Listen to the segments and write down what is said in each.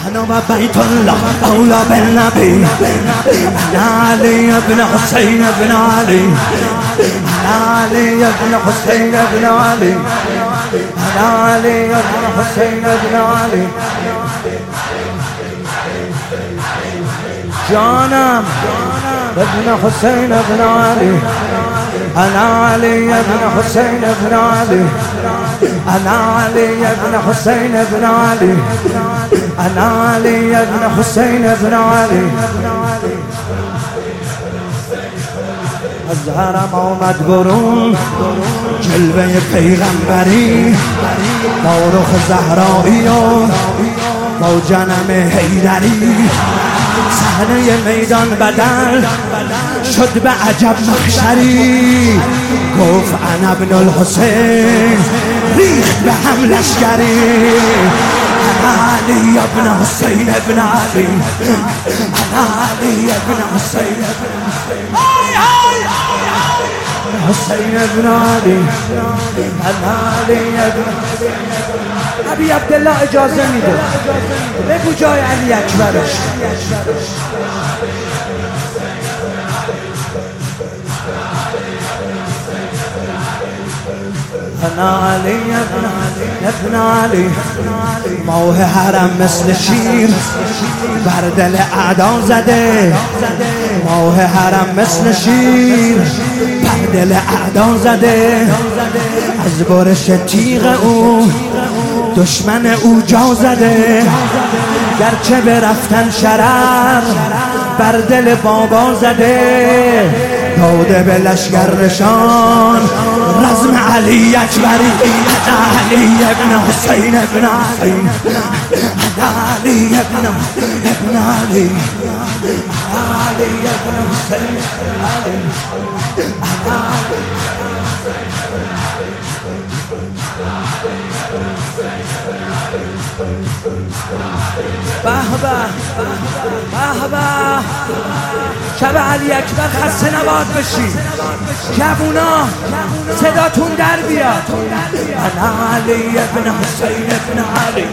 أنا وبيت الله أولى بالنبي. أنا علي بن حسين بن علي. أنا علي بن حسين بن علي. أنا علي بن حسين بن علي. جانم ابن حسين بن علي. أنا علي بن حسين بن علي. أنا علي بن حسين بن علي. أنا علي بن حسين بن علي. از حرم آمد برون جلوه پیغمبری با رخ زهرایی و با جنم حیدری. صحنه میدان بدل شد به عجب محشری. گفت انا ابن الحسین ریخت به هم لشکری. انا علی ابن حسین ابن علی. انا علی ابن حسین ابن حسین ابن علی. انا علی ابن ابی عبدالله اجازه میده بگو جای علی اکبرش. انا علی ابن علی. ماه حرم مثل شیر بر دل اعدا زده. ماه حرم مثل شیر بر دل اعدا زده. از برش تیغ او دشمن او جا زده. گرچه برفتن شرر بر دل بابا زده. داده به لشگر نشان رزم علی اکبری. انا علی ابن حسین ابن علی. انا علی ابن علی. انا علی ابن حسین ابن علی. انا به به به شب علی اکبر خسته نباد بشید. جوونا صداتون در بیاد. انا علی ابن حسین ابن علی.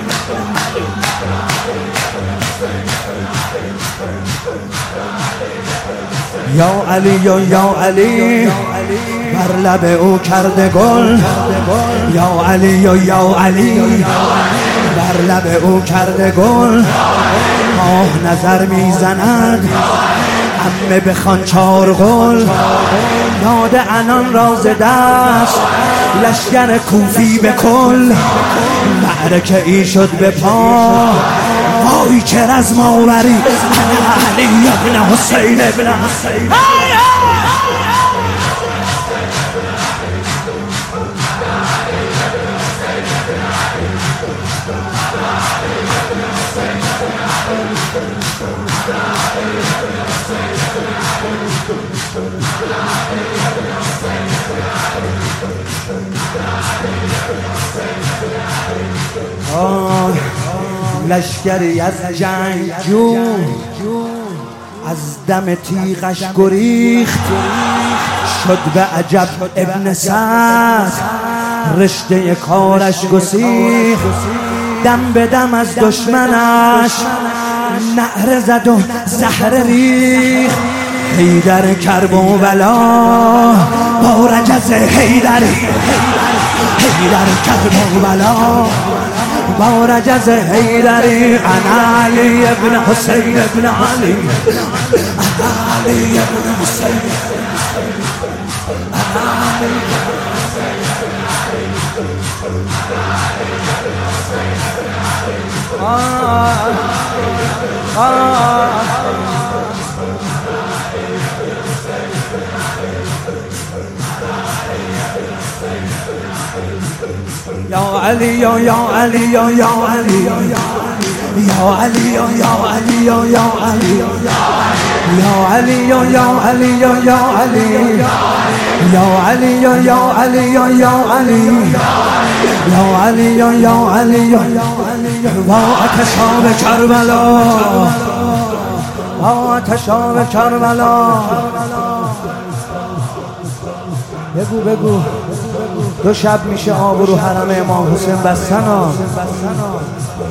یا علی یا علی بر لب او کرده گل. یا علی یا علی بر لب او کرده گل. ماه نظر میزند عمه بخوان چار قل. یاد انان راز دست لشگر کوفی به کل. معرکه ای شد به پا وای چه رزم آوری. انا علی ابن حسین ابن حسین. لشکری از جنگ جو از دم تیغش گریخت. شد به عجب ابن سعد رشته کارش گسیخت. دم به دم از دشمنش نعره زد و زهره ریخت. حیدر کرب و بلا با رجز حیدری. حیدر کرب و بلا با رجز حیدری. انا علی ابن حسین ابن علی. انا علی ابن حسین. انا علی یا علی یا علی یا علی یا علی یا علی یا علی یا علی یا علی یا علی یا علی یا علی یا علی یا علی یا علی و آتش آب کربلا. و آتش آب کربلا. بگو دو شب میشه آب رو حرم امام حسین بستن ها.